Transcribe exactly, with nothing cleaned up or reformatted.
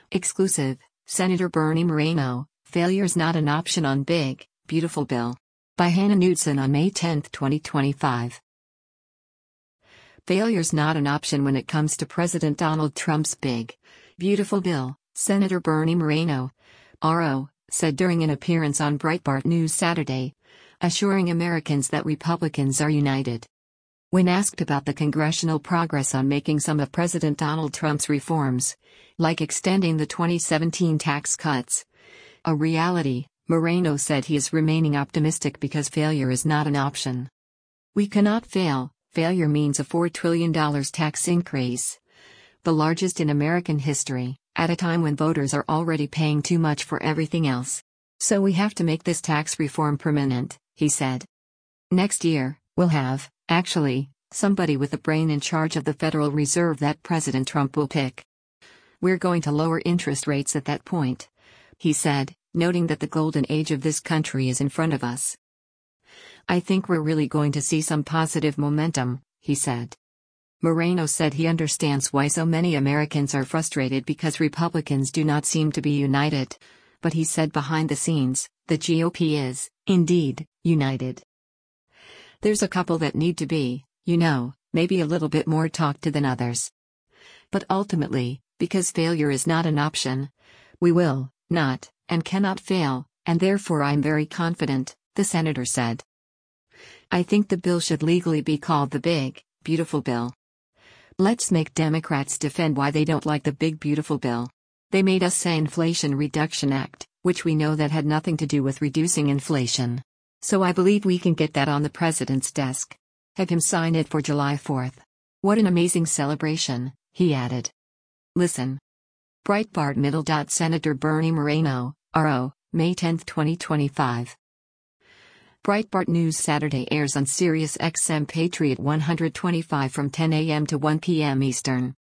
Exclusive, Senator Bernie Moreno, Failure's Not an Option on Big, Beautiful Bill. By Hannah Knudsen on May tenth, twenty twenty-five. Failure's not an option when it comes to President Donald Trump's big, beautiful bill, Senator Bernie Moreno, R O, said during an appearance on Breitbart News Saturday, assuring Americans that Republicans are united. When asked about the congressional progress on making some of President Donald Trump's reforms, like extending the twenty seventeen tax cuts, a reality, Moreno said he is remaining optimistic because failure is not an option. We cannot fail. Failure means a four trillion dollars tax increase, the largest in American history, at a time when voters are already paying too much for everything else. So we have to make this tax reform permanent, he said. Next year, we'll have, actually, somebody with a brain in charge of the Federal Reserve that President Trump will pick. We're going to lower interest rates at that point, he said, noting that the golden age of this country is in front of us. I think we're really going to see some positive momentum, he said. Moreno said he understands why so many Americans are frustrated because Republicans do not seem to be united, but he said behind the scenes, the G O P is, indeed, united. There's a couple that need to be, you know, maybe a little bit more talked to than others. But ultimately, because failure is not an option, we will, not, and cannot fail, and therefore I'm very confident, the senator said. I think the bill should legally be called the Big, Beautiful Bill. Let's make Democrats defend why they don't like the Big Beautiful Bill. They made us say Inflation Reduction Act, which we know that had nothing to do with reducing inflation. So I believe we can get that on the president's desk. Have him sign it for July fourth. What an amazing celebration, he added. Listen. Breitbart Middle. Senator Bernie Moreno, R O, May tenth, twenty twenty-five. Breitbart News Saturday airs on Sirius X M Patriot one twenty-five from ten a m to one p m Eastern.